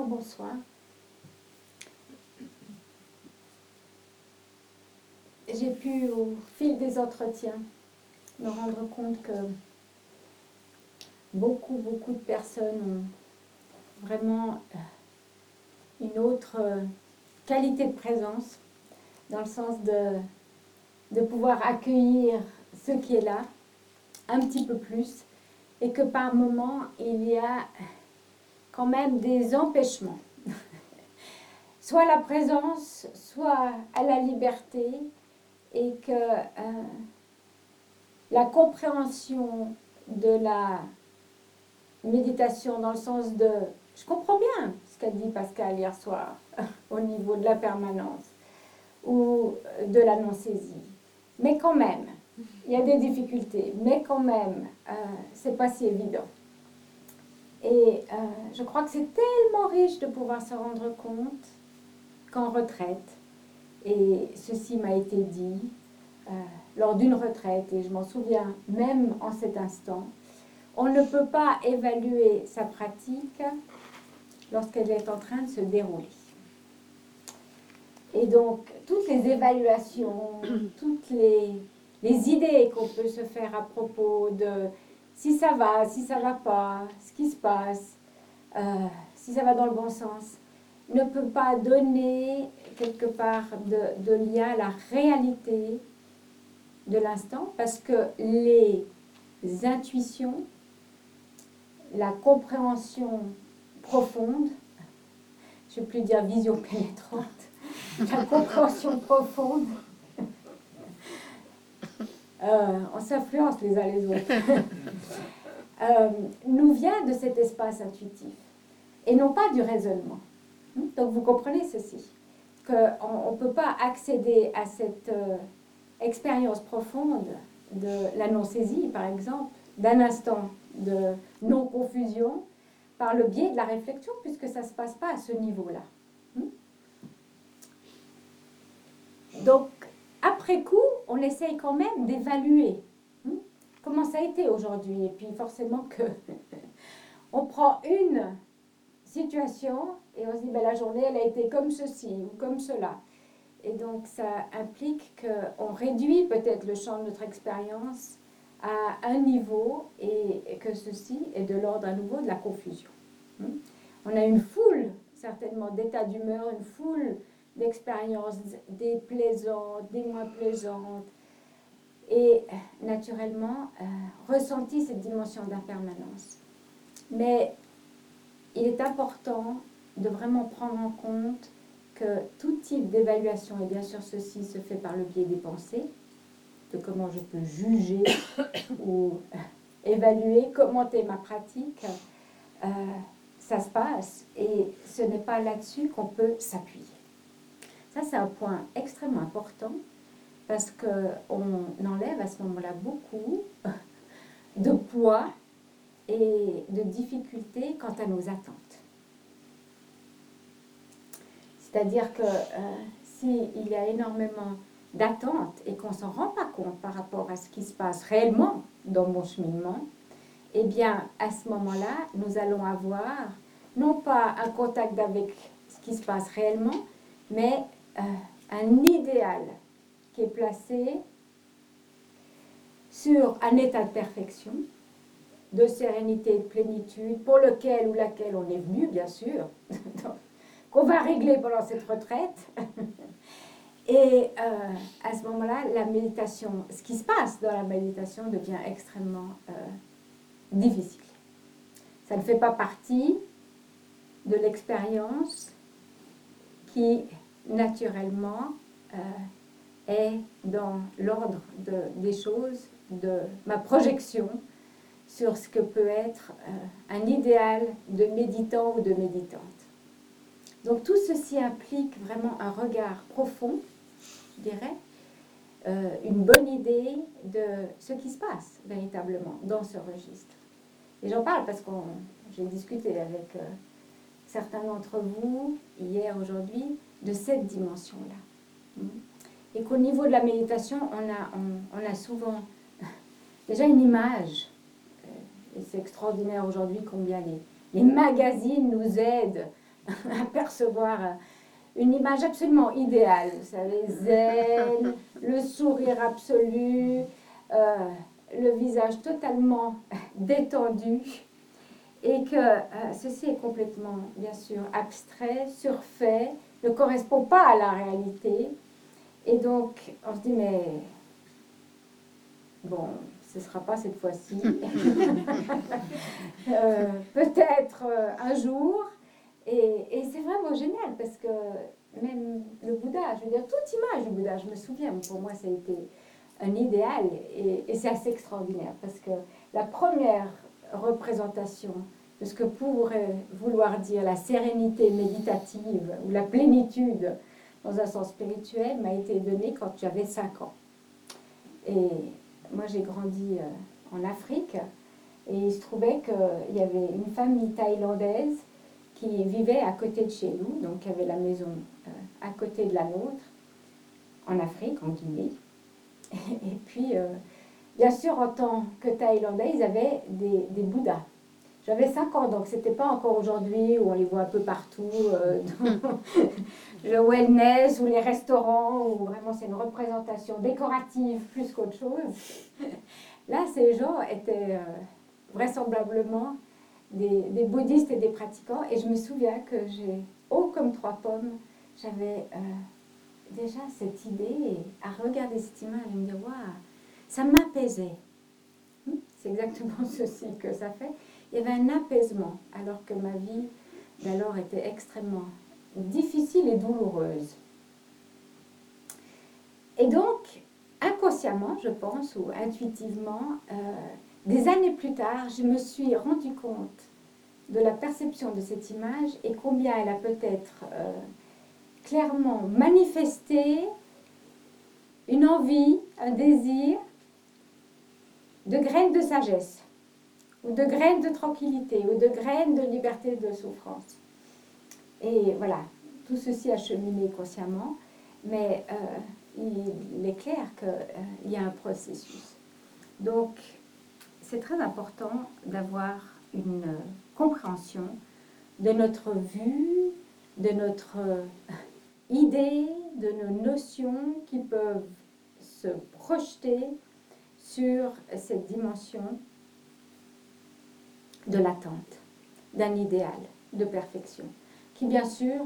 bonsoir. J'ai pu, au fil des entretiens, me rendre compte que beaucoup de personnes ont vraiment une autre qualité de présence, dans le sens de pouvoir accueillir ce qui est là, un petit peu plus, et que par moments, il y a quand même des empêchements. Soit la présence, soit à la liberté, et que la compréhension de la méditation dans le sens de... Je comprends bien ce qu'a dit Pascal hier soir au niveau de la permanence ou de la non-saisie. Mais quand même, il y a des difficultés, mais quand même, c'est pas si évident. Et je crois que c'est tellement riche de pouvoir se rendre compte qu'en retraite, et ceci m'a été dit lors d'une retraite, et je m'en souviens même en cet instant, on ne peut pas évaluer sa pratique lorsqu'elle est en train de se dérouler. Et donc, toutes les évaluations, toutes les idées qu'on peut se faire à propos de si ça va pas, ce qui se passe, si ça va dans le bon sens, ne peut pas donner quelque part de lien à la réalité de l'instant, parce que les intuitions, la compréhension profonde, je ne vais plus dire vision pénétrante, la compréhension profonde, on s'influence les uns les autres, nous vient de cet espace intuitif et non pas du raisonnement. Donc vous comprenez ceci, qu'on ne peut pas accéder à cette expérience profonde de la non-saisie, par exemple, d'un instant de non-confusion, par le biais de la réflexion, puisque ça ne se passe pas à ce niveau-là. Donc, après coup, on essaye quand même d'évaluer comment ça a été aujourd'hui. Et puis, forcément que on prend une situation et on se dit, ben, la journée, elle a été comme ceci ou comme cela. Et donc, ça implique qu'on réduit peut-être le champ de notre expérience à un niveau et que ceci est de l'ordre à nouveau de la confusion. On a une foule, certainement, d'états d'humeur, une foule d'expériences, des plaisantes, des moins plaisantes, et naturellement, ressenti cette dimension d'impermanence. Mais il est important de vraiment prendre en compte que tout type d'évaluation, et bien sûr ceci se fait par le biais des pensées, de comment je peux juger ou évaluer, commenter ma pratique, ça se passe et ce n'est pas là-dessus qu'on peut s'appuyer. Ça, c'est un point extrêmement important parce qu'on enlève à ce moment-là beaucoup de poids et de difficultés quant à nos attentes. C'est-à-dire que s'il y a énormément d'attentes et qu'on ne s'en rend pas compte par rapport à ce qui se passe réellement dans mon cheminement, eh bien, à ce moment-là, nous allons avoir non pas un contact avec ce qui se passe réellement, mais un idéal qui est placé sur un état de perfection, de sérénité et de plénitude, pour lequel ou laquelle on est venu, bien sûr, qu'on va régler pendant cette retraite. Et à ce moment-là, la méditation, ce qui se passe dans la méditation devient extrêmement difficile. Ça ne fait pas partie de l'expérience qui, naturellement, est dans l'ordre des choses, de ma projection sur ce que peut être un idéal de méditant ou de méditante. Donc tout ceci implique vraiment un regard profond, je dirais, une bonne idée de ce qui se passe véritablement dans ce registre. Et j'en parle parce que j'ai discuté avec certains d'entre vous, hier, aujourd'hui, de cette dimension-là. Et qu'au niveau de la méditation, on a souvent déjà une image. Et c'est extraordinaire aujourd'hui combien les magazines nous aident apercevoir une image absolument idéale. Vous savez, zen, le sourire absolu, le visage totalement détendu. Et que ceci est complètement, bien sûr, abstrait, surfait, ne correspond pas à la réalité. Et donc, on se dit, mais bon, ce ne sera pas cette fois-ci. Peut-être un jour. Et c'est vraiment génial parce que même le Bouddha, je veux dire, toute image du Bouddha, je me souviens, pour moi, ça a été un idéal. Et c'est assez extraordinaire parce que la première représentation de ce que pourrait vouloir dire la sérénité méditative ou la plénitude dans un sens spirituel m'a été donnée quand j'avais 5 ans. Et moi, j'ai grandi en Afrique et il se trouvait qu'il y avait une famille thaïlandaise qui vivait à côté de chez nous, donc qui avait la maison à côté de la nôtre, en Afrique, en Guinée. Et puis, bien sûr, en tant que Thaïlandais, ils avaient des Bouddhas. J'avais 5 ans, donc ce n'était pas encore aujourd'hui où on les voit un peu partout, dans le wellness ou les restaurants, où vraiment c'est une représentation décorative plus qu'autre chose. Là, ces gens étaient vraisemblablement des bouddhistes et des pratiquants. Et je me souviens que j'ai, haut comme 3 pommes, j'avais déjà cette idée à regarder cette image et me dire, waouh, ça m'apaisait. C'est exactement ceci que ça fait. Il y avait un apaisement, alors que ma vie d'alors était extrêmement difficile et douloureuse. Et donc, inconsciemment, je pense, ou intuitivement, des années plus tard, je me suis rendu compte de la perception de cette image et combien elle a peut-être clairement manifesté une envie, un désir de graines de sagesse, ou de graines de tranquillité, ou de graines de liberté de souffrance. Et voilà, tout ceci a cheminé consciemment, mais il est clair qu'il y a un processus. Donc, c'est très important d'avoir une compréhension de notre vue, de notre idée, de nos notions qui peuvent se projeter sur cette dimension de l'attente, d'un idéal de perfection, qui bien sûr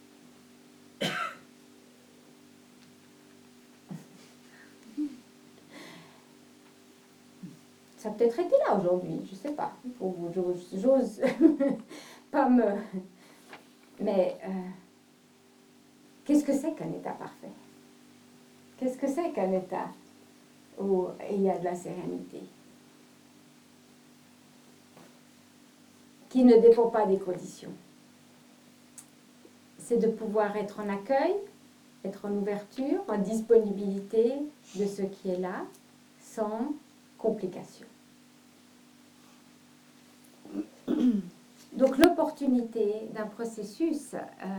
ça a peut-être été là aujourd'hui, je ne sais pas, j'ose pas me... Mais qu'est-ce que c'est qu'un état parfait? Qu'est-ce que c'est qu'un état où il y a de la sérénité? Qui ne dépend pas des conditions. C'est de pouvoir être en accueil, être en ouverture, en disponibilité de ce qui est là, sans complication. Donc l'opportunité d'un processus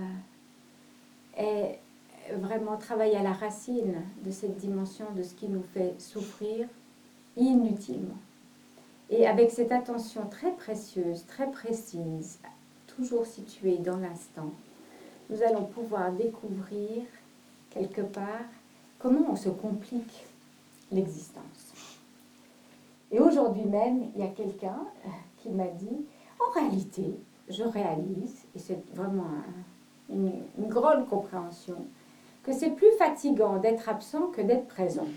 est vraiment travailler à la racine de cette dimension de ce qui nous fait souffrir inutilement. Et avec cette attention très précieuse, très précise, toujours située dans l'instant, nous allons pouvoir découvrir quelque part comment on se complique l'existence. Et aujourd'hui même, il y a quelqu'un qui m'a dit, en réalité, je réalise, et c'est vraiment une grande compréhension, que c'est plus fatigant d'être absent que d'être présent.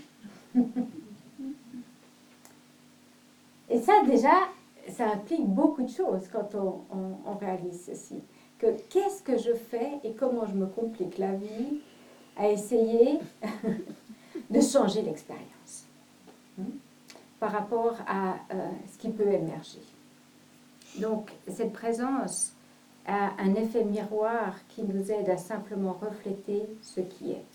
Et ça, déjà, ça implique beaucoup de choses quand on réalise ceci. Que qu'est-ce que je fais et comment je me complique la vie à essayer de changer l'expérience par rapport à ce qui peut émerger. Donc, cette présence a un effet miroir qui nous aide à simplement refléter ce qui est.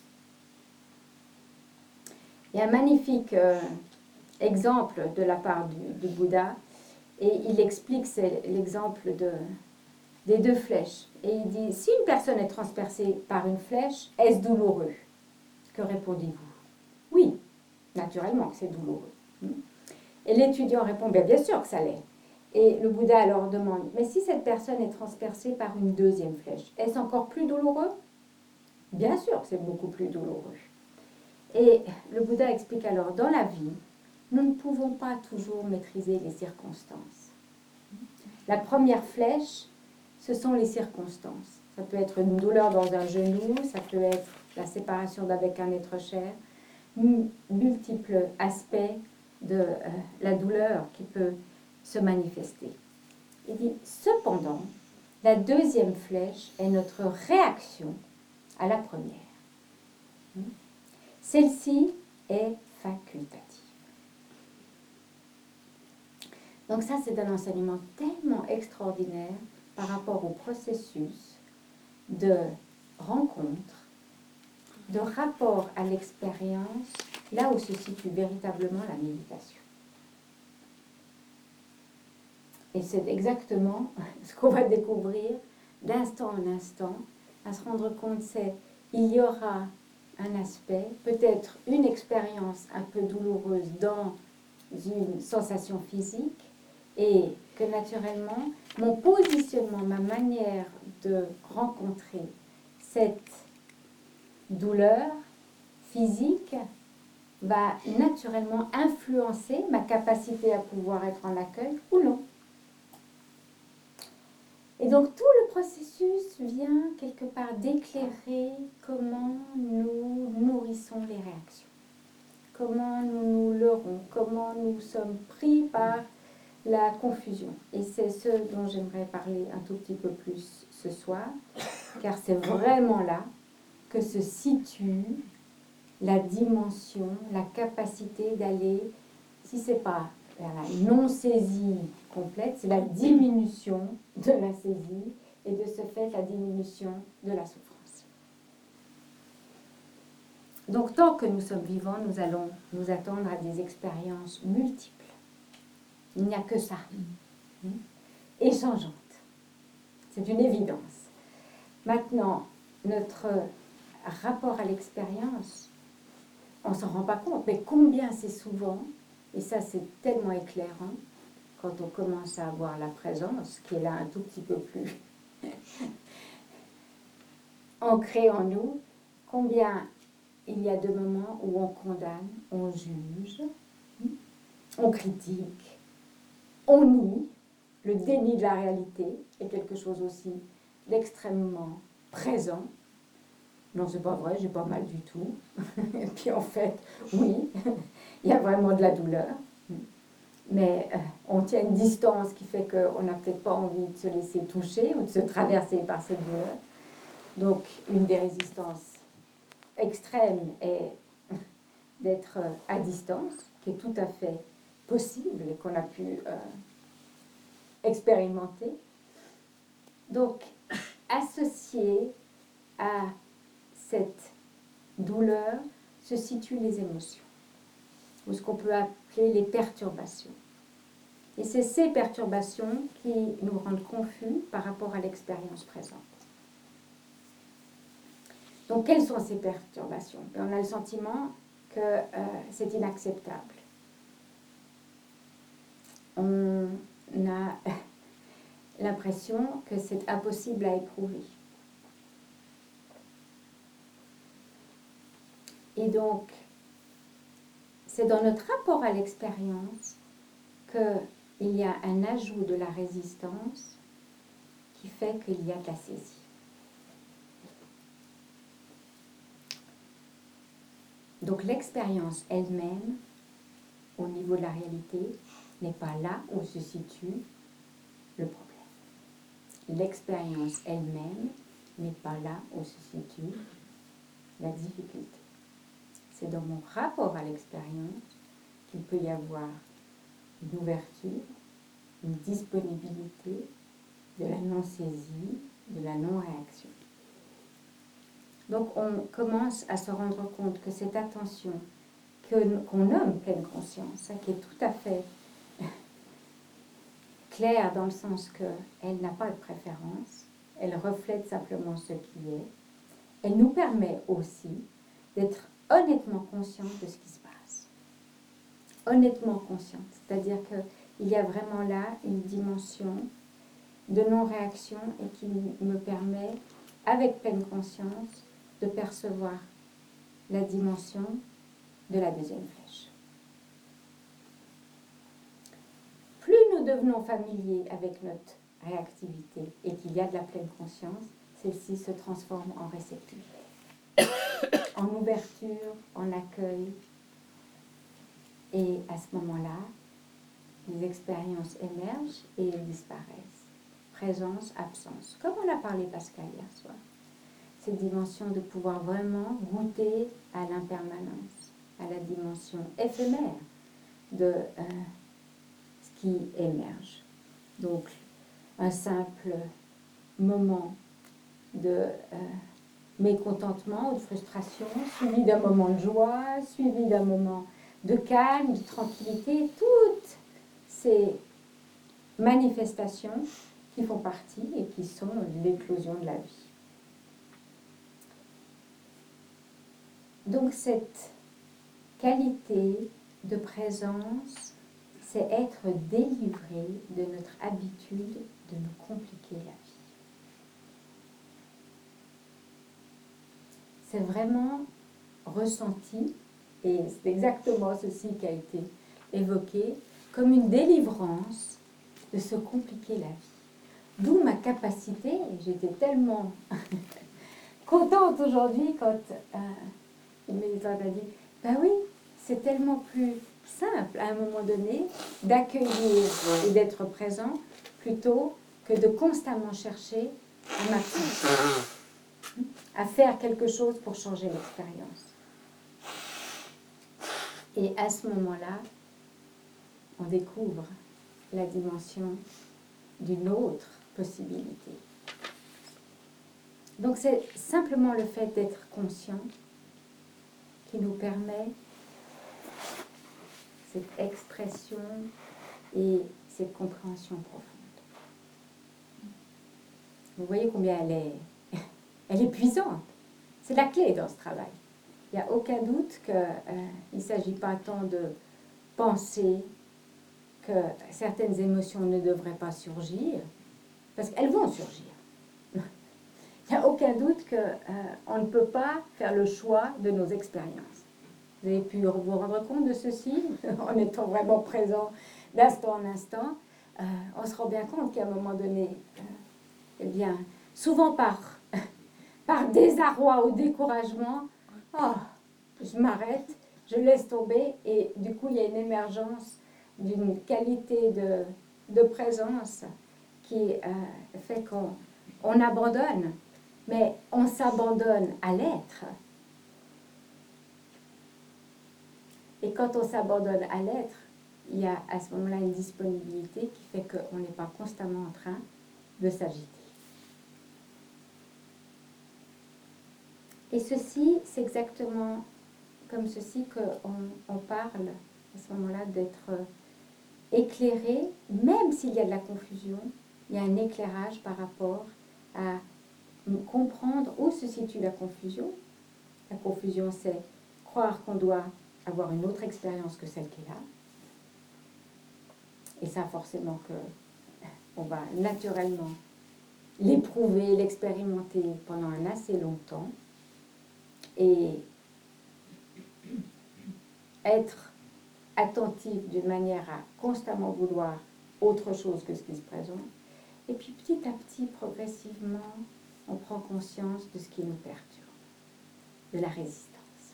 Il y a un magnifique exemple de la part du Bouddha, et il explique, c'est l'exemple des 2 flèches. Et il dit, si une personne est transpercée par une flèche, est-ce douloureux? Que répondez-vous? Oui, naturellement que c'est douloureux. Et l'étudiant répond, bien sûr que ça l'est. Et le Bouddha alors demande, mais si cette personne est transpercée par une deuxième flèche, est-ce encore plus douloureux? Bien sûr que c'est beaucoup plus douloureux. Et le Bouddha explique alors, dans la vie, nous ne pouvons pas toujours maîtriser les circonstances. La première flèche, ce sont les circonstances. Ça peut être une douleur dans un genou, ça peut être la séparation d'avec un être cher, multiples aspects de la douleur qui peut se manifester. Il dit, cependant, la deuxième flèche est notre réaction à la première. Celle-ci est facultative. Donc ça, c'est un enseignement tellement extraordinaire par rapport au processus de rencontre, de rapport à l'expérience, là où se situe véritablement la méditation. Et c'est exactement ce qu'on va découvrir d'instant en instant, à se rendre compte, c'est il y aura un aspect, peut-être une expérience un peu douloureuse dans une sensation physique, et que naturellement, mon positionnement, ma manière de rencontrer cette douleur physique va naturellement influencer ma capacité à pouvoir être en accueil ou non. Et donc tout le processus vient quelque part d'éclairer comment nous nourrissons les réactions, comment nous nous leurrons, comment nous sommes pris par la confusion. Et c'est ce dont j'aimerais parler un tout petit peu plus ce soir, car c'est vraiment là que se situe la dimension, la capacité d'aller, si ce n'est pas vers la non-saisie complète, c'est la diminution de la saisie et de ce fait la diminution de la souffrance. Donc tant que nous sommes vivants, nous allons nous attendre à des expériences multiples. Il n'y a que ça, et changeantes. C'est une évidence. Maintenant, notre rapport à l'expérience, on ne s'en rend pas compte, mais combien c'est souvent, et ça c'est tellement éclairant, quand on commence à avoir la présence, qui est là un tout petit peu plus ancrée en nous, combien il y a de moments où on condamne, on juge, on critique, on nie. Le déni de la réalité est quelque chose aussi d'extrêmement présent. Non, c'est pas vrai, j'ai pas mal du tout. Et puis en fait, oui, il y a vraiment de la douleur. Mais on tient une distance qui fait qu'on n'a peut-être pas envie de se laisser toucher ou de se traverser par cette douleur. Donc, une des résistances extrêmes est d'être à distance, qui est tout à fait possible et qu'on a pu expérimenter. Donc, associé à cette douleur se situent les émotions, ou ce qu'on peut appeler les perturbations. Et c'est ces perturbations qui nous rendent confus par rapport à l'expérience présente. Donc, quelles sont ces perturbations? On a le sentiment que c'est inacceptable. On a l'impression que c'est impossible à éprouver. Et donc, c'est dans notre rapport à l'expérience qu'il y a un ajout de la résistance qui fait qu'il y a de la saisie. Donc l'expérience elle-même, au niveau de la réalité, n'est pas là où se situe le problème. L'expérience elle-même n'est pas là où se situe la difficulté. C'est dans mon rapport à l'expérience qu'il peut y avoir une ouverture, une disponibilité de la non-saisie, de la non-réaction. Donc on commence à se rendre compte que cette attention qu'on nomme pleine conscience, qui est tout à fait claire dans le sens qu'elle n'a pas de préférence, elle reflète simplement ce qui est, elle nous permet aussi d'être honnêtement consciente de ce qui se passe. Honnêtement consciente, c'est-à-dire que il y a vraiment là une dimension de non-réaction et qui me permet, avec pleine conscience, de percevoir la dimension de la deuxième flèche. Plus nous devenons familiers avec notre réactivité et qu'il y a de la pleine conscience, celle-ci se transforme en réceptivité, en ouverture, en accueil. Et à ce moment-là, les expériences émergent et elles disparaissent. Présence, absence. Comme on a parlé Pascal hier soir. Cette dimension de pouvoir vraiment goûter à l'impermanence, à la dimension éphémère de ce qui émerge. Donc, un simple moment de mécontentement ou de frustration, suivi d'un moment de joie, suivi d'un moment de calme, de tranquillité, toutes ces manifestations qui font partie et qui sont l'éclosion de la vie. Donc cette qualité de présence, c'est être délivré de notre habitude de nous compliquer la vie. C'est vraiment ressenti, et c'est exactement ceci qui a été évoqué, comme une délivrance de se compliquer la vie. D'où ma capacité, et j'étais tellement contente aujourd'hui quand une médiatrice a dit, ben oui, c'est tellement plus simple à un moment donné d'accueillir et d'être présent plutôt que de constamment chercher à m'apprendre, à faire quelque chose pour changer l'expérience. Et à ce moment-là, on découvre la dimension d'une autre possibilité. Donc c'est simplement le fait d'être conscient qui nous permet cette expression et cette compréhension profonde. Vous voyez combien elle est puissante. C'est la clé dans ce travail. Il n'y a aucun doute qu'il ne s'agit pas tant de penser que certaines émotions ne devraient pas surgir, parce qu'elles vont surgir. Il n'y a aucun doute qu'on ne peut pas faire le choix de nos expériences. Vous avez pu vous rendre compte de ceci, en étant vraiment présent d'instant en instant. On se rend bien compte qu'à un moment donné, eh bien, souvent par désarroi ou découragement, je m'arrête, je laisse tomber et du coup il y a une émergence d'une qualité de présence qui fait qu'on abandonne, mais on s'abandonne à l'être. Et quand on s'abandonne à l'être, il y a à ce moment-là une disponibilité qui fait qu'on n'est pas constamment en train de s'agiter. Et ceci, c'est exactement comme ceci qu'on parle à ce moment-là d'être éclairé, même s'il y a de la confusion, il y a un éclairage par rapport à comprendre où se situe la confusion. La confusion, c'est croire qu'on doit avoir une autre expérience que celle qui est là. Et ça, forcément, on va naturellement l'éprouver, l'expérimenter pendant un assez longtemps. Et être attentif d'une manière à constamment vouloir autre chose que ce qui se présente. Et puis petit à petit, progressivement, on prend conscience de ce qui nous perturbe, de la résistance.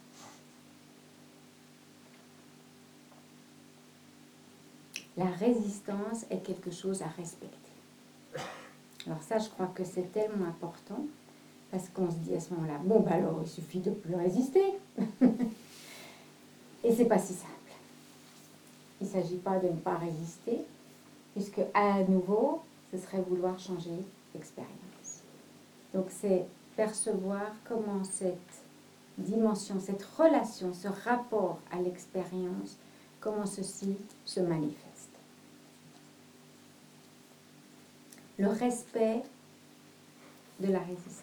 La résistance est quelque chose à respecter. Alors ça, je crois que c'est tellement important, parce qu'on se dit à ce moment-là, bon, ben alors, il suffit de plus résister. Et c'est pas si simple. Il ne s'agit pas de ne pas résister, puisque à nouveau, ce serait vouloir changer l'expérience. Donc c'est percevoir comment cette dimension, cette relation, ce rapport à l'expérience, comment ceci se manifeste. Le respect de la résistance.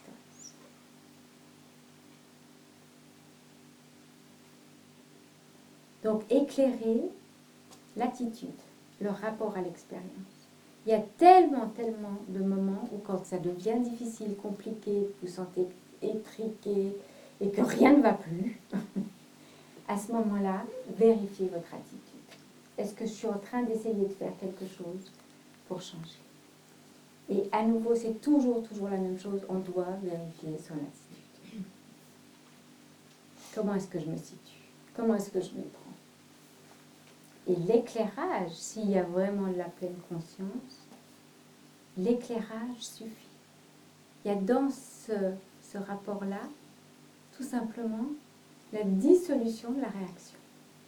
Donc éclairer l'attitude le rapport à l'expérience. Il y a tellement de moments où quand ça devient difficile, compliqué, vous sentez étriqué et que rien ne va plus, à ce moment-là, vérifiez votre attitude. Est-ce que je suis en train d'essayer de faire quelque chose pour changer? Et à nouveau, c'est toujours la même chose. On doit vérifier son attitude. Comment est-ce que je me situe? Comment est-ce que je me prends? Et l'éclairage, s'il y a vraiment de la pleine conscience, l'éclairage suffit. Il y a dans ce rapport-là, tout simplement, la dissolution de la réaction.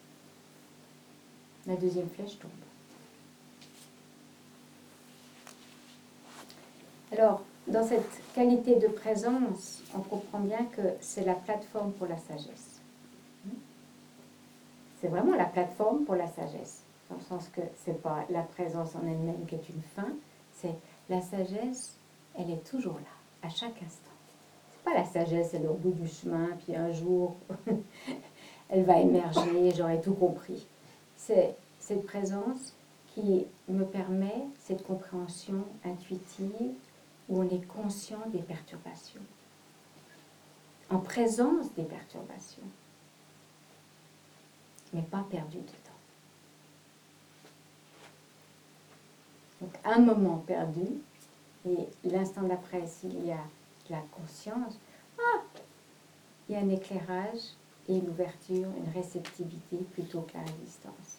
La deuxième flèche tombe. Alors, dans cette qualité de présence, on comprend bien que c'est la plateforme pour la sagesse. C'est vraiment la plateforme pour la sagesse, dans le sens que ce n'est pas la présence en elle-même qui est une fin, c'est la sagesse, elle est toujours là, à chaque instant. Ce n'est pas la sagesse, elle est au bout du chemin, puis un jour, elle va émerger, j'aurai tout compris. C'est cette présence qui me permet cette compréhension intuitive où on est conscient des perturbations, en présence des perturbations, mais pas perdu dedans. Donc un moment perdu, et l'instant d'après, s'il y a de la conscience, il y a un éclairage et une ouverture, une réceptivité plutôt que la résistance.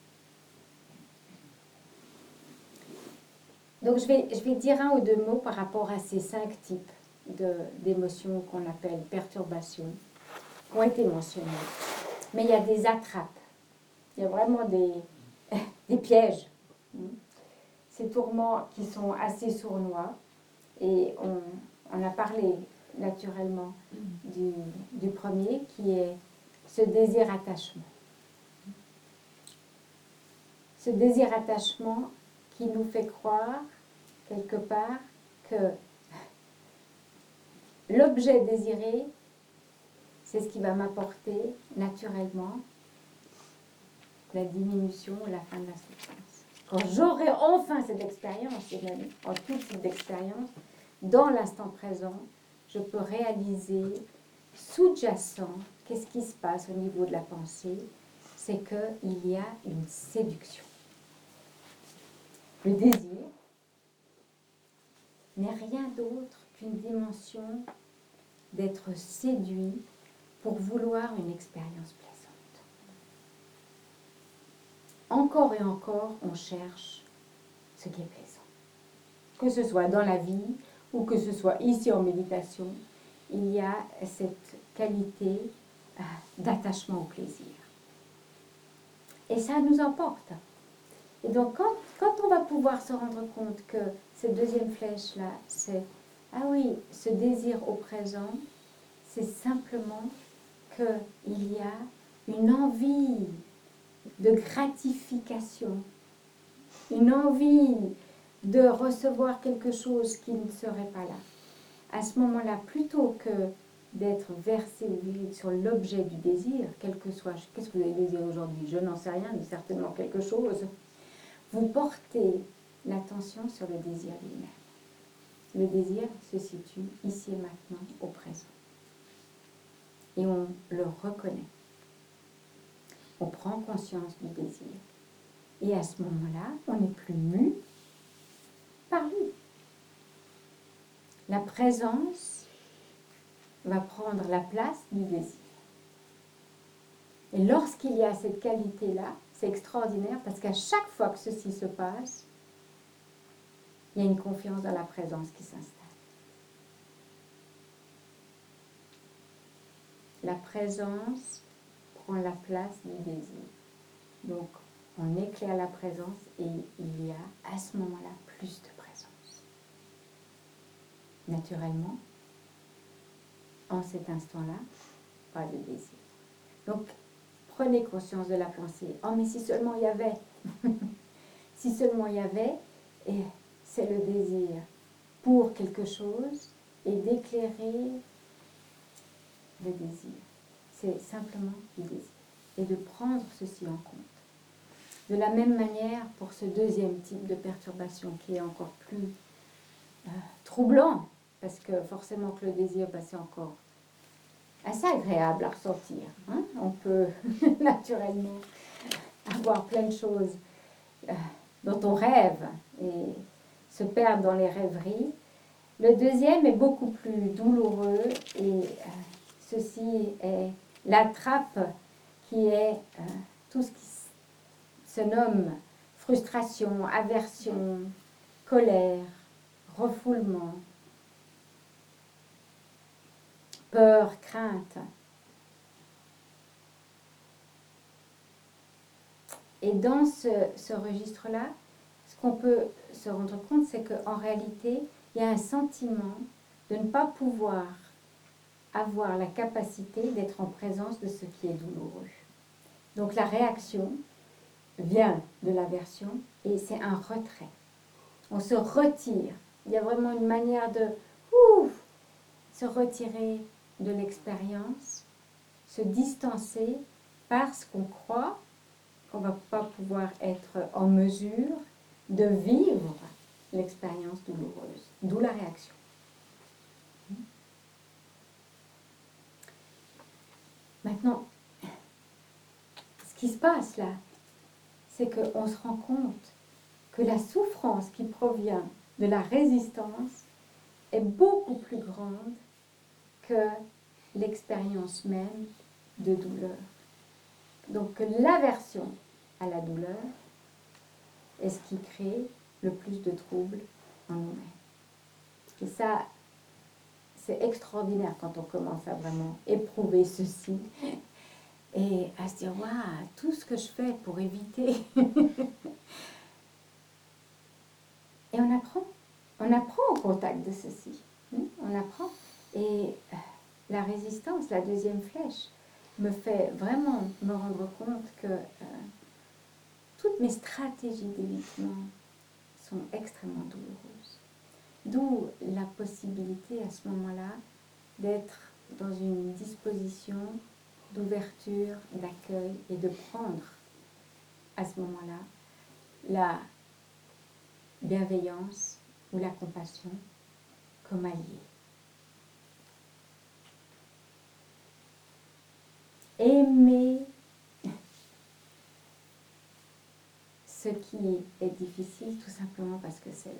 Donc je vais dire un ou deux mots par rapport à ces 5 types d'émotions qu'on appelle perturbations, qui ont été mentionnées. Mais il y a des attrapes, il y a vraiment des pièges. Ces tourments qui sont assez sournois, et on a parlé naturellement du premier, qui est ce désir-attachement. Ce désir-attachement qui nous fait croire, quelque part, que l'objet désiré, c'est ce qui va m'apporter naturellement la diminution ou la fin de la souffrance. Quand j'aurai enfin cette expérience, et même en toute cette expérience, dans l'instant présent, je peux réaliser sous-jacent, qu'est-ce qui se passe au niveau de la pensée, c'est qu'il y a une séduction. Le désir n'est rien d'autre qu'une dimension d'être séduit pour vouloir une expérience plaisante. Encore et encore, on cherche ce qui est plaisant. Que ce soit dans la vie ou que ce soit ici en méditation, il y a cette qualité d'attachement au plaisir. Et ça nous emporte. Et donc, quand on va pouvoir se rendre compte que cette deuxième flèche-là, c'est, ah oui, ce désir au présent, c'est simplement qu'il y a une envie de gratification, une envie de recevoir quelque chose qui ne serait pas là. À ce moment-là, plutôt que d'être versé sur l'objet du désir, quel que soit, qu'est-ce que vous avez désiré aujourd'hui? Je n'en sais rien, mais certainement quelque chose. Vous portez l'attention sur le désir lui-même. Le désir se situe ici et maintenant, au présent. Et on le reconnaît. On prend conscience du désir. Et à ce moment-là, on n'est plus mu par lui. La présence va prendre la place du désir. Et lorsqu'il y a cette qualité-là, c'est extraordinaire parce qu'à chaque fois que ceci se passe, il y a une confiance dans la présence qui s'installe. La présence prend la place du désir. Donc, on éclaire la présence et il y a à ce moment-là plus de présence. Naturellement, en cet instant-là, pas de désir. Donc, prenez conscience de la pensée. Oh, mais si seulement il y avait, si seulement il y avait, et c'est le désir pour quelque chose et d'éclairer le désir. C'est simplement du désir. Et de prendre ceci en compte. De la même manière, pour ce deuxième type de perturbation qui est encore plus troublant, parce que forcément que le désir, c'est encore assez agréable à ressentir. Hein? On peut naturellement avoir plein de choses dont on rêve et se perdre dans les rêveries. Le deuxième est beaucoup plus douloureux et ceci est la trappe qui est tout ce qui se nomme frustration, aversion, colère, refoulement, peur, crainte. Et dans ce registre-là, ce qu'on peut se rendre compte, c'est qu'en réalité, il y a un sentiment de ne pas pouvoir avoir la capacité d'être en présence de ce qui est douloureux. Donc la réaction vient de l'aversion et c'est un retrait. On se retire. Il y a vraiment une manière de se retirer de l'expérience, se distancer parce qu'on croit qu'on ne va pas pouvoir être en mesure de vivre l'expérience douloureuse, d'où la réaction. Maintenant, ce qui se passe là, c'est qu'on se rend compte que la souffrance qui provient de la résistance est beaucoup plus grande que l'expérience même de douleur. Donc l'aversion à la douleur est ce qui crée le plus de troubles en nous-mêmes. Et ça, c'est extraordinaire quand on commence à vraiment éprouver ceci et à se dire, waouh, tout ce que je fais pour éviter. Et on apprend au contact de ceci. On apprend. Et la résistance, la deuxième flèche, me fait vraiment me rendre compte que toutes mes stratégies d'évitement sont extrêmement douloureuses. D'où la possibilité à ce moment-là d'être dans une disposition d'ouverture, d'accueil et de prendre à ce moment-là la bienveillance ou la compassion comme allié. Aimer ce qui est difficile tout simplement parce que c'est là.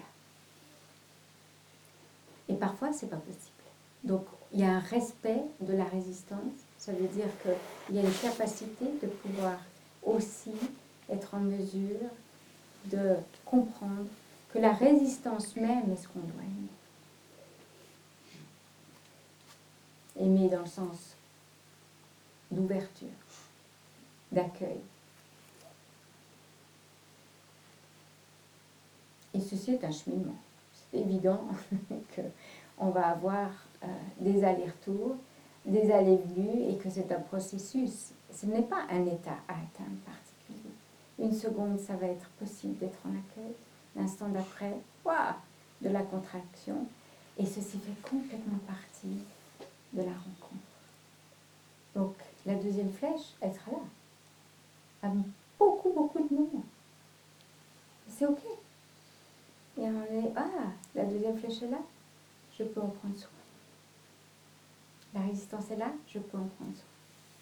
Et parfois, ce n'est pas possible. Donc, il y a un respect de la résistance. Ça veut dire qu'il y a une capacité de pouvoir aussi être en mesure de comprendre que la résistance même est ce qu'on doit aimer. Aimer dans le sens d'ouverture, d'accueil. Et ceci est un cheminement. C'est évident qu'on va avoir des allers-retours, des allées-venues et que c'est un processus. Ce n'est pas un état à atteindre particulier. Une seconde, ça va être possible d'être en accueil. L'instant d'après, de la contraction. Et ceci fait complètement partie de la rencontre. Donc, la deuxième flèche, elle sera là. À beaucoup, beaucoup de moments. C'est OK. Et on est, la deuxième flèche est là, je peux en prendre soin. La résistance est là, je peux en prendre soin.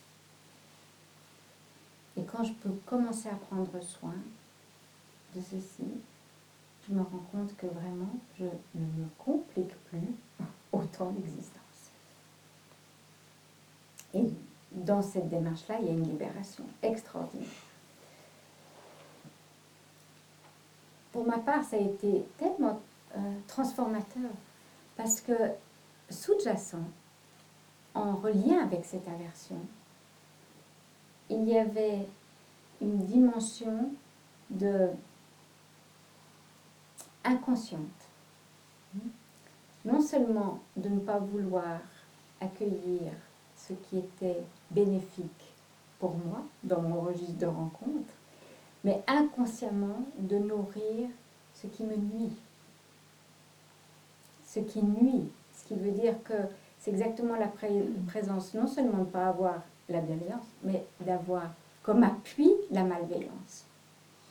Et quand je peux commencer à prendre soin de ceci, je me rends compte que vraiment, je ne me complique plus autant l'existence. Et dans cette démarche-là, il y a une libération extraordinaire. Pour ma part, ça a été tellement transformateur parce que sous-jacent, en relien avec cette aversion, il y avait une dimension de inconsciente. Non seulement de ne pas vouloir accueillir ce qui était bénéfique pour moi dans mon registre de rencontre, mais inconsciemment de nourrir ce qui me nuit. Ce qui nuit, ce qui veut dire que c'est exactement la présence, non seulement de ne pas avoir la bienveillance, mais d'avoir comme appui la malveillance.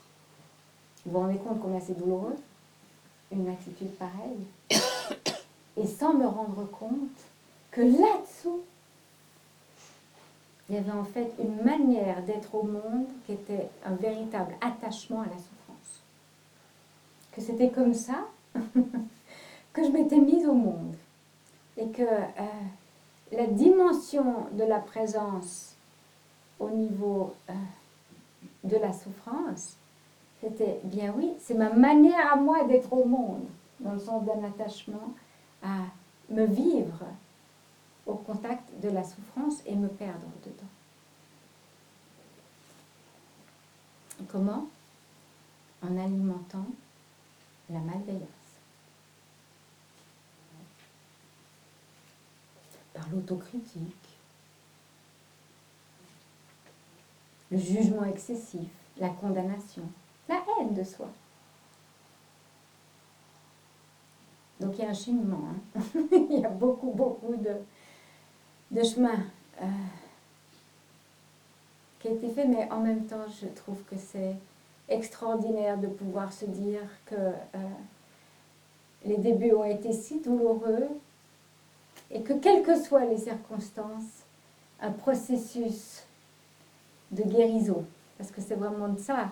Vous vous rendez compte combien c'est douloureux, une attitude pareille? Et sans me rendre compte que là-dessous, il y avait en fait une manière d'être au monde qui était un véritable attachement à la souffrance. Que c'était comme ça que je m'étais mise au monde. Et que la dimension de la présence au niveau de la souffrance, c'était bien oui, c'est ma manière à moi d'être au monde, dans le sens d'un attachement à me vivre au contact de la souffrance et me perdre dedans. Comment? En alimentant la malveillance. Par l'autocritique, le jugement excessif, la condamnation, la haine de soi. Donc il y a un cheminement, hein. Il y a beaucoup de chemin qui a été fait, mais en même temps, je trouve que c'est extraordinaire de pouvoir se dire que les débuts ont été si douloureux et que, quelles que soient les circonstances, un processus de guérison, parce que c'est vraiment de ça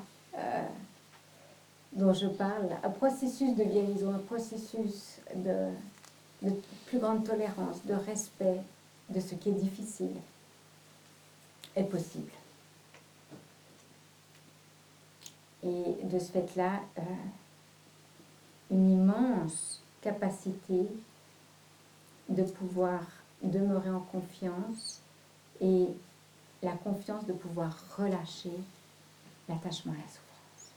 dont je parle, un processus de guérison, un processus de plus grande tolérance, de respect de ce qui est difficile, est possible. Et de ce fait-là, une immense capacité de pouvoir demeurer en confiance et la confiance de pouvoir relâcher l'attachement à la souffrance.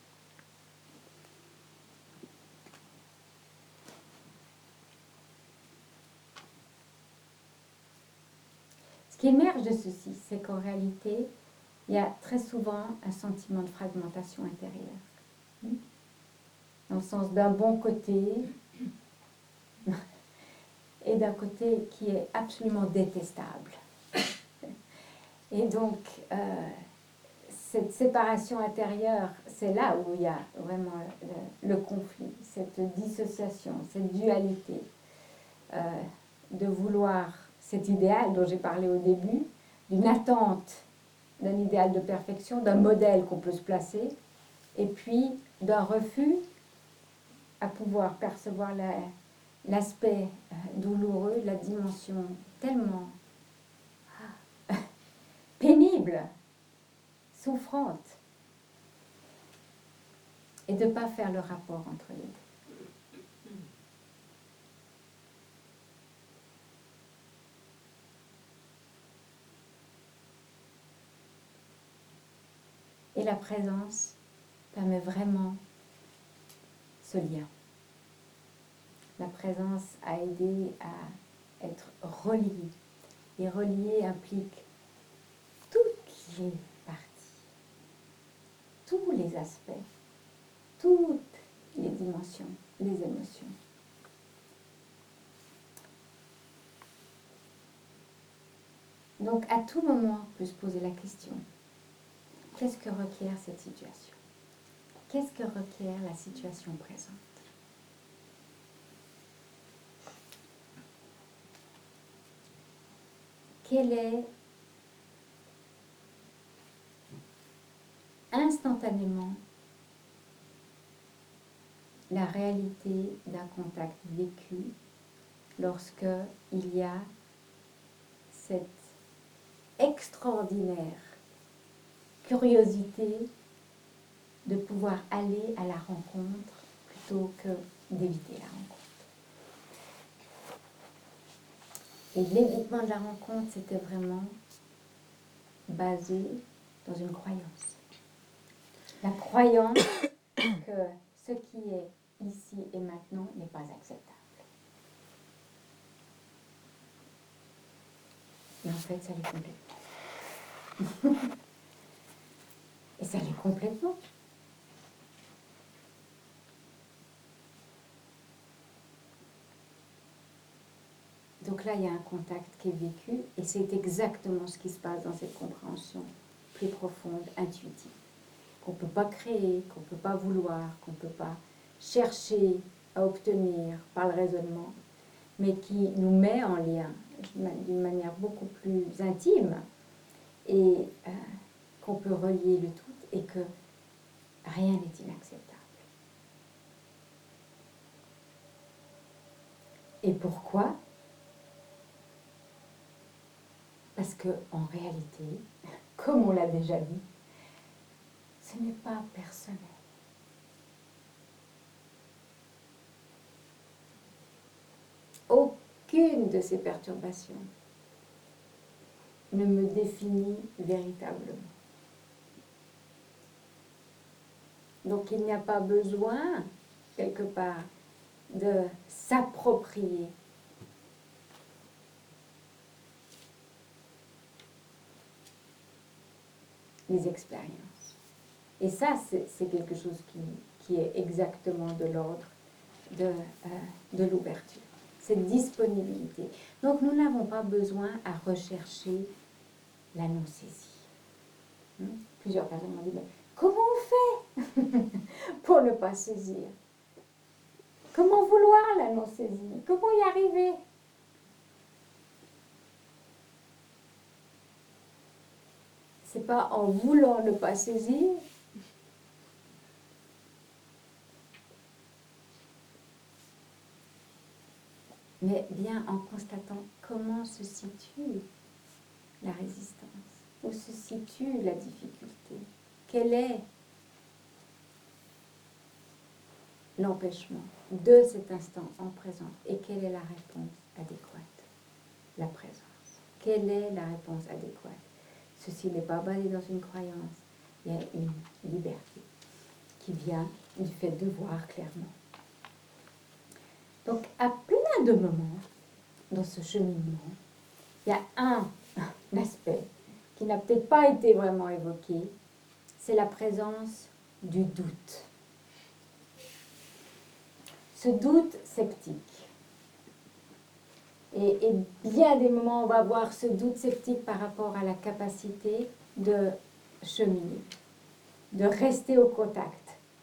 Ce qui émerge de ceci, c'est qu'en réalité, il y a très souvent un sentiment de fragmentation intérieure. Dans le sens d'un bon côté et d'un côté qui est absolument détestable. Et donc, cette séparation intérieure, c'est là où il y a vraiment le conflit, cette dissociation, cette dualité de vouloir cet idéal dont j'ai parlé au début, d'une attente d'un idéal de perfection, d'un modèle qu'on peut se placer, et puis d'un refus à pouvoir percevoir l'aspect douloureux, la dimension tellement pénible, souffrante, et de ne pas faire le rapport entre les deux. Et la présence permet vraiment ce lien. La présence a aidé à être relié. Et relié implique toutes les parties, tous les aspects, toutes les dimensions, les émotions. Donc à tout moment, on peut se poser la question, qu'est-ce que requiert cette situation? Qu'est-ce que requiert la situation présente? Quelle est instantanément la réalité d'un contact vécu lorsque il y a cette extraordinaire curiosité de pouvoir aller à la rencontre plutôt que d'éviter la rencontre. Et l'évitement de la rencontre, c'était vraiment basé dans une croyance. La croyance que ce qui est ici et maintenant n'est pas acceptable. Et en fait, ça l'est complètement. Et ça l'est complètement. Donc là, il y a un contact qui est vécu, et c'est exactement ce qui se passe dans cette compréhension plus profonde, intuitive. qu'on ne peut pas créer, qu'on ne peut pas vouloir, qu'on ne peut pas chercher à obtenir par le raisonnement, mais qui nous met en lien d'une manière beaucoup plus intime et qu'on peut relier le tout et que rien n'est inacceptable. Et pourquoi? Parce qu'en réalité, comme on l'a déjà dit, ce n'est pas personnel. Aucune de ces perturbations ne me définit véritablement. Donc il n'y a pas besoin, quelque part, de s'approprier les expériences. Et ça, c'est quelque chose qui est exactement de l'ordre de l'ouverture. Cette disponibilité. Donc nous n'avons pas besoin à rechercher la non-saisie. Plusieurs personnes m'ont dit, mais comment on fait pour ne pas saisir? Comment vouloir la non-saisie? Comment y arriver? C'est pas en voulant ne pas saisir, mais bien en constatant comment se situe la résistance, où se situe la difficulté, quel est l'empêchement de cet instant en présent et quelle est la réponse adéquate, la présence. Quelle est la réponse adéquate? Ceci n'est pas basé dans une croyance, il y a une liberté qui vient du fait de voir clairement. Donc, à plein de moments dans ce cheminement, il y a un aspect qui n'a peut-être pas été vraiment évoqué, c'est la présence du doute. Ce doute sceptique. Et bien des moments, on va voir ce doute sceptique par rapport à la capacité de cheminer, de rester au contact.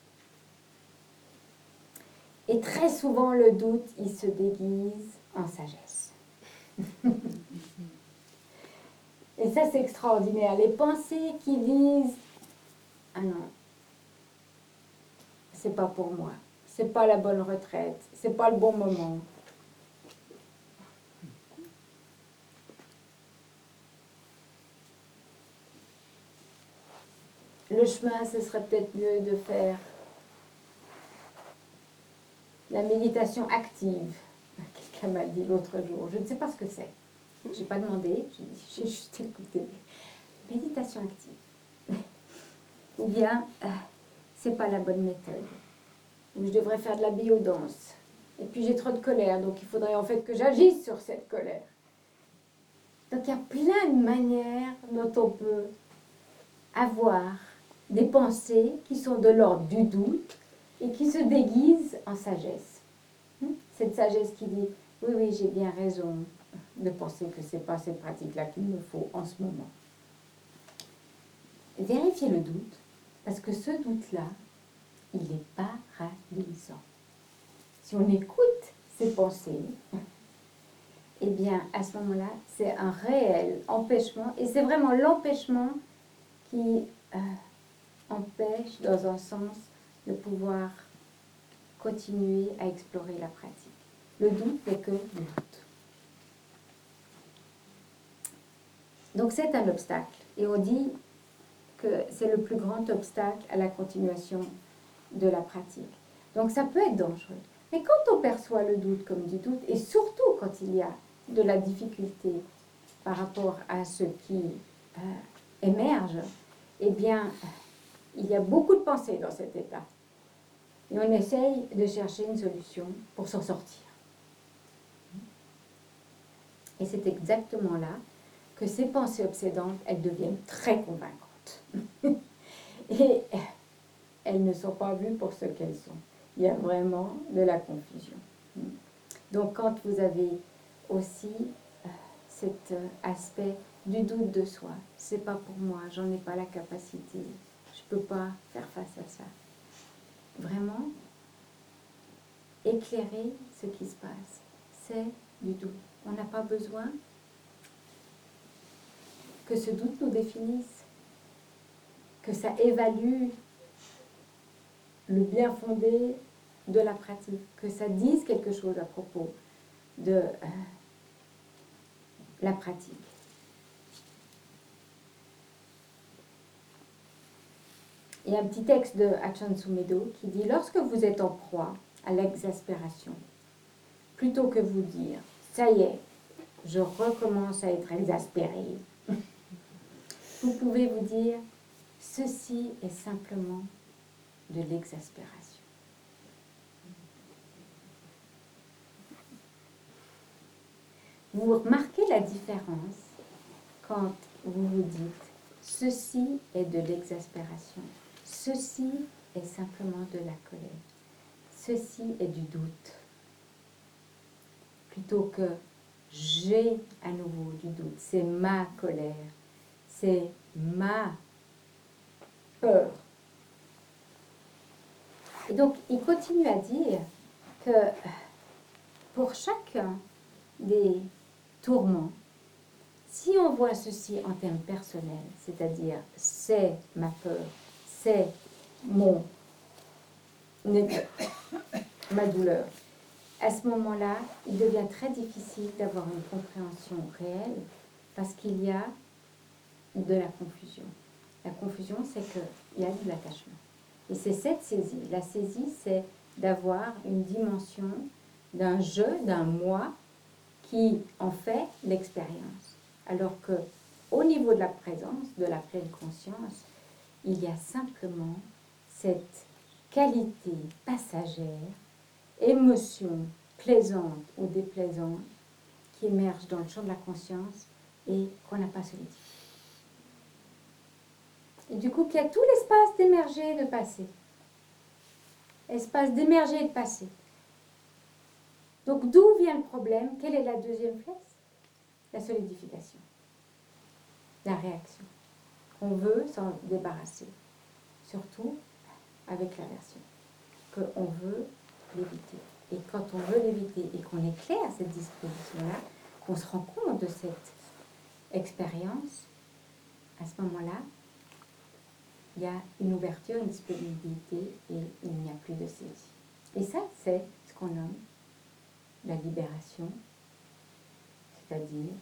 Et très souvent, le doute, il se déguise en sagesse. Et ça, c'est extraordinaire. Les pensées qui disent « Ah non, c'est pas pour moi, c'est pas la bonne retraite, c'est pas le bon moment. » Le chemin, ce serait peut-être mieux de faire la méditation active. Quelqu'un m'a dit l'autre jour, je ne sais pas ce que c'est. Je n'ai pas demandé, j'ai juste écouté. Méditation active. Ou bien, c'est pas la bonne méthode. Ou je devrais faire de la biodanse. Et puis j'ai trop de colère, donc il faudrait en fait que j'agisse sur cette colère. Donc il y a plein de manières dont on peut avoir des pensées qui sont de l'ordre du doute et qui se déguisent en sagesse. Cette sagesse qui dit « Oui, oui, j'ai bien raison de penser que ce n'est pas cette pratique-là qu'il me faut en ce moment. » Vérifiez le doute, parce que ce doute-là, il est paralysant. Si on écoute ces pensées, eh bien, à ce moment-là, c'est un réel empêchement, et c'est vraiment l'empêchement qui empêche, dans un sens, de pouvoir continuer à explorer la pratique. Le doute n'est que du doute. Donc c'est un obstacle, et on dit que c'est le plus grand obstacle à la continuation de la pratique. Donc ça peut être dangereux. Mais quand on perçoit le doute comme du doute, et surtout quand il y a de la difficulté par rapport à ce qui émerge, eh bien, il y a beaucoup de pensées dans cet état. Et on essaye de chercher une solution pour s'en sortir. Et c'est exactement là que ces pensées obsédantes, elles deviennent très convaincantes. Et elles ne sont pas vues pour ce qu'elles sont. Il y a vraiment de la confusion. Donc quand vous avez aussi cet aspect du doute de soi, c'est pas pour moi, j'en ai pas la capacité, je ne peux pas faire face à ça. Vraiment, éclairer ce qui se passe, c'est du doute. On n'a pas besoin que ce doute nous définisse, que ça évalue le bien fondé de la pratique, que ça dise quelque chose à propos de la pratique. Il y a un petit texte de Achan Sumedo qui dit « Lorsque vous êtes en proie à l'exaspération, plutôt que vous dire « ça y est, je recommence à être exaspéré », vous pouvez vous dire « ceci est simplement de l'exaspération ». Vous remarquez la différence quand vous vous dites « ceci est de l'exaspération ». Ceci est simplement de la colère. Ceci est du doute. Plutôt que j'ai à nouveau du doute. C'est ma colère. C'est ma peur. Et donc, il continue à dire que pour chacun des tourments, si on voit ceci en termes personnels, c'est-à-dire c'est ma peur, c'est ma douleur. À ce moment-là, il devient très difficile d'avoir une compréhension réelle parce qu'il y a de la confusion. La confusion, c'est qu'il y a de l'attachement. Et c'est cette saisie. La saisie, c'est d'avoir une dimension d'un je, d'un moi, qui en fait l'expérience. Alors que au niveau de la présence, de la pleine conscience, il y a simplement cette qualité passagère, émotion plaisante ou déplaisante qui émerge dans le champ de la conscience et qu'on n'a pas solidifié. Et du coup, qu'il y a tout l'espace d'émerger et de passer. Espace d'émerger et de passer. Donc d'où vient le problème? Quelle est la deuxième flèche? La solidification. La réaction. On veut s'en débarrasser. Surtout avec l'aversion. Qu'on veut l'éviter. Et quand on veut l'éviter et qu'on éclaire cette disposition-là, qu'on se rend compte de cette expérience, à ce moment-là, il y a une ouverture, une disponibilité et il n'y a plus de saisie. Et ça, c'est ce qu'on nomme la libération, c'est-à-dire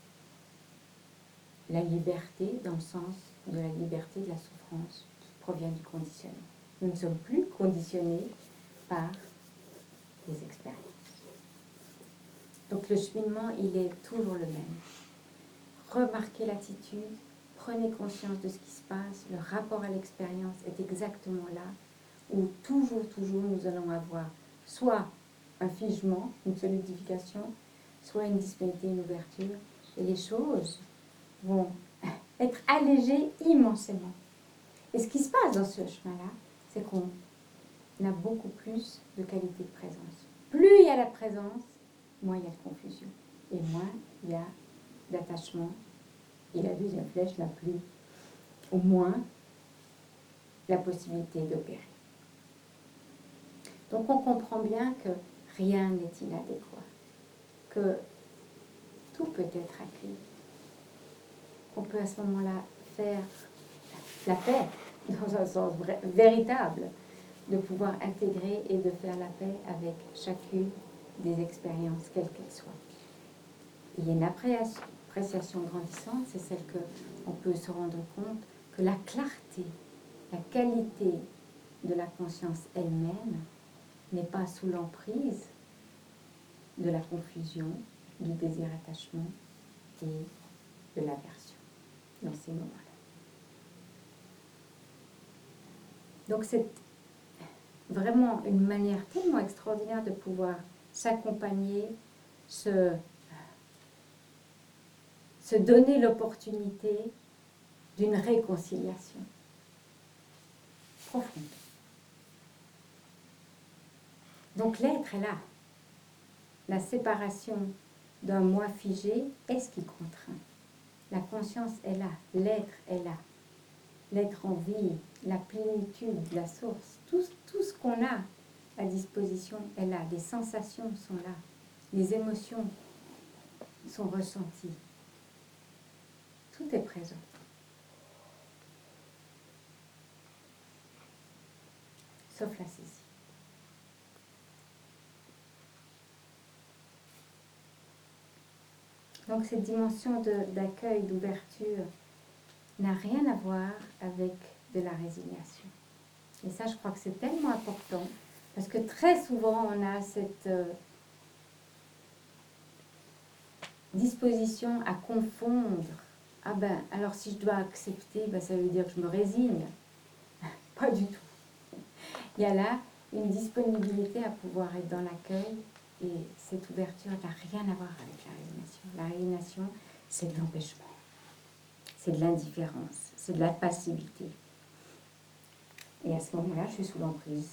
la liberté dans le sens de la liberté de la souffrance qui provient du conditionnement. Nous ne sommes plus conditionnés par les expériences. Donc le cheminement, il est toujours le même. Remarquez l'attitude, prenez conscience de ce qui se passe, le rapport à l'expérience est exactement là, où toujours, nous allons avoir soit un figement, une solidification, soit une disponibilité, une ouverture, et les choses vont être allégées immensément. Et ce qui se passe dans ce chemin-là, c'est qu'on a beaucoup plus de qualité de présence. Plus il y a la présence, moins il y a de confusion. Et moins il y a d'attachement. Et la deuxième flèche n'a plus, au moins, la possibilité d'opérer. Donc on comprend bien que rien n'est inadéquat, que tout peut être accueilli. On peut à ce moment-là faire la paix, dans un sens véritable, de pouvoir intégrer et de faire la paix avec chacune des expériences, quelles qu'elles soient. Il y a une appréciation grandissante, c'est celle qu'on peut se rendre compte que la clarté, la qualité de la conscience elle-même n'est pas sous l'emprise de la confusion, du désir-attachement et de l'aversion dans ces moments-là. Donc c'est vraiment une manière tellement extraordinaire de pouvoir s'accompagner, se donner l'opportunité d'une réconciliation profonde. Donc l'être est là. La séparation d'un moi figé est ce qui contraint. La conscience est là, l'être est là. l'être en vie, la plénitude, la source, tout ce qu'on a à disposition est là, les sensations sont là, les émotions sont ressenties. Tout est présent. Sauf la saisie. Donc cette dimension d'accueil, d'ouverture n'a rien à voir avec de la résignation. Et ça, je crois que c'est tellement important, parce que très souvent, on a cette disposition à confondre. Ah ben, alors si je dois accepter, ben, ça veut dire que je me résigne. Pas du tout. Il y a là une disponibilité à pouvoir être dans l'accueil, et cette ouverture n'a rien à voir avec la résignation. La résignation, c'est de l'empêchement, c'est de l'indifférence, c'est de la passivité. Et à ce moment-là, je suis sous l'emprise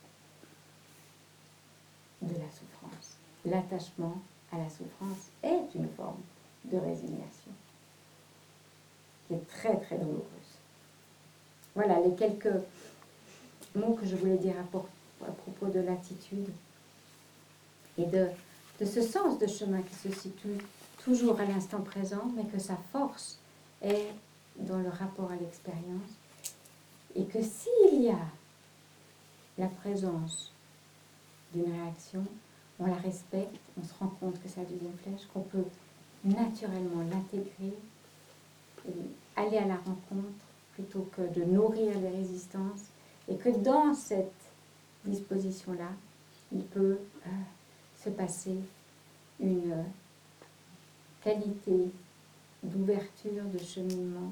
de la souffrance. L'attachement à la souffrance est une forme de résignation qui est très très douloureuse. Voilà les quelques mots que je voulais dire à propos de l'attitude et de ce sens de chemin qui se situe toujours à l'instant présent, mais que sa force est dans le rapport à l'expérience, et que s'il y a la présence d'une réaction, on la respecte, on se rend compte que c'est la deuxième flèche, qu'on peut naturellement l'intégrer et aller à la rencontre plutôt que de nourrir les résistances, et que dans cette disposition-là, il peut se passer une qualité d'ouverture, de cheminement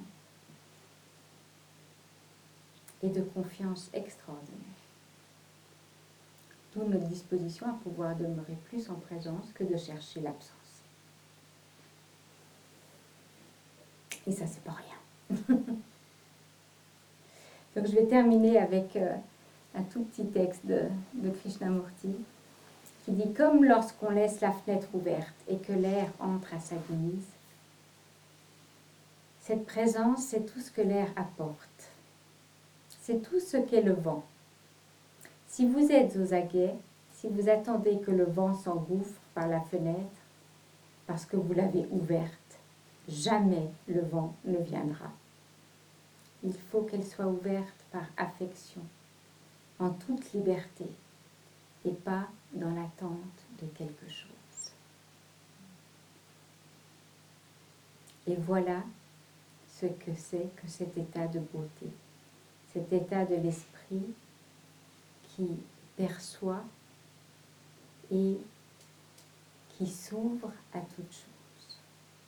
et de confiance extraordinaire. D'où notre disposition à pouvoir demeurer plus en présence que de chercher l'absence. Et ça, c'est pas rien. Donc je vais terminer avec un tout petit texte de Krishnamurti qui dit: comme lorsqu'on laisse la fenêtre ouverte et que l'air entre à sa guise, cette présence, c'est tout ce que l'air apporte. C'est tout ce qu'est le vent. Si vous êtes aux aguets, si vous attendez que le vent s'engouffre par la fenêtre, parce que vous l'avez ouverte, jamais le vent ne viendra. Il faut qu'elle soit ouverte par affection, en toute liberté, et pas dans l'attente de quelque chose. Et voilà ce que c'est que cet état de beauté, cet état de l'esprit qui perçoit et qui s'ouvre à toute chose.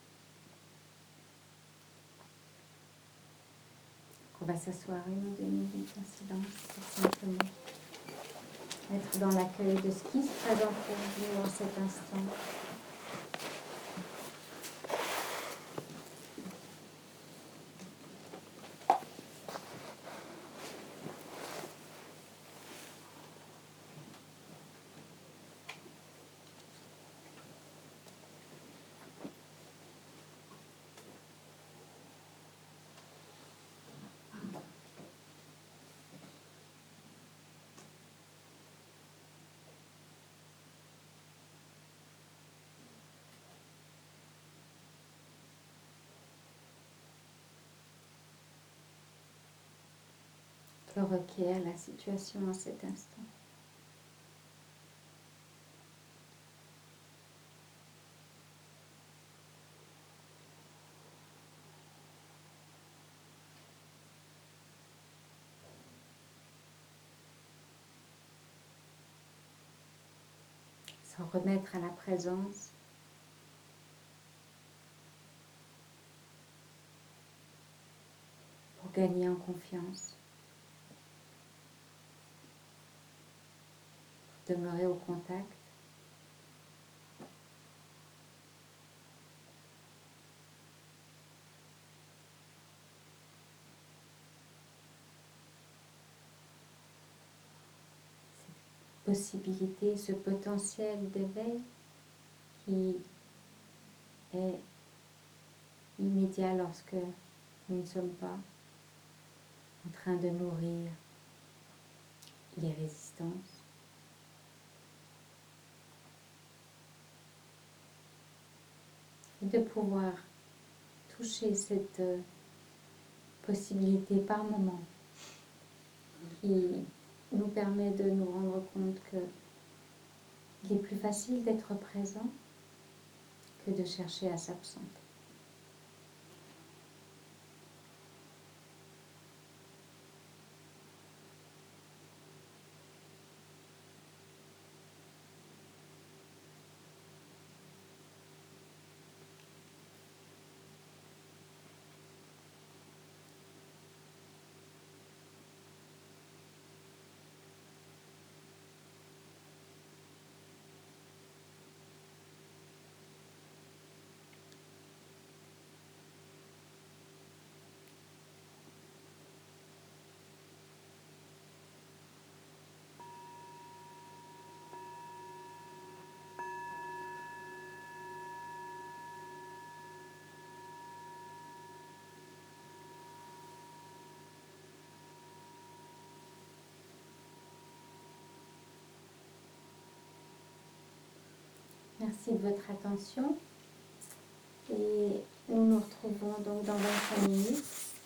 On va s'asseoir une ou 2 minutes en silence pour simplement être dans l'accueil de ce qui se présente pour vous en cet instant. Que requiert la situation en cet instant. S'en remettre à la présence. Pour gagner en confiance. Demeurer au contact. Cette possibilité, ce potentiel d'éveil qui est immédiat lorsque nous ne sommes pas en train de nourrir les résistances. Et de pouvoir toucher cette possibilité par moment qui nous permet de nous rendre compte qu'il est plus facile d'être présent que de chercher à s'absenter. Merci de votre attention et nous nous retrouvons donc dans 25 minutes.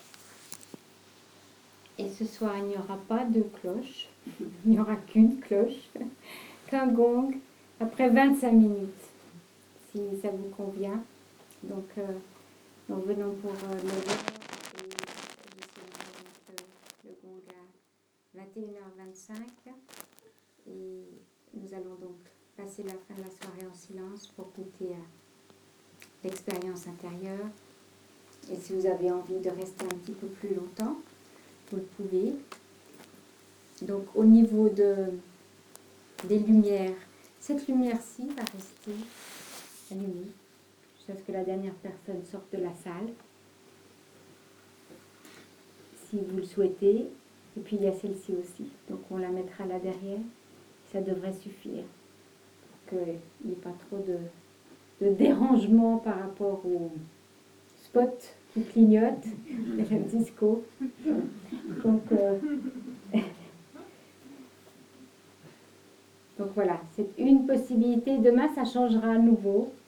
Et ce soir, il n'y aura pas de cloche, il n'y aura qu'une cloche, qu'un gong, après 25 minutes, si ça vous convient. Donc, nous venons pour le verre et je suis mettre le gong à 21h25 et nous allons donc passer la fin de la soirée en silence pour goûter à l'expérience intérieure. Et si vous avez envie de rester un petit peu plus longtemps, vous le pouvez. Donc au niveau des lumières, cette lumière-ci va rester allumée jusqu'à ce que la dernière personne sorte de la salle, si vous le souhaitez. Et puis il y a celle-ci aussi, donc on la mettra là derrière, ça devrait suffire pour qu'il n'y ait pas trop de dérangement par rapport au spot qui clignote et le disco. Donc voilà, c'est une possibilité. Demain, ça changera à nouveau.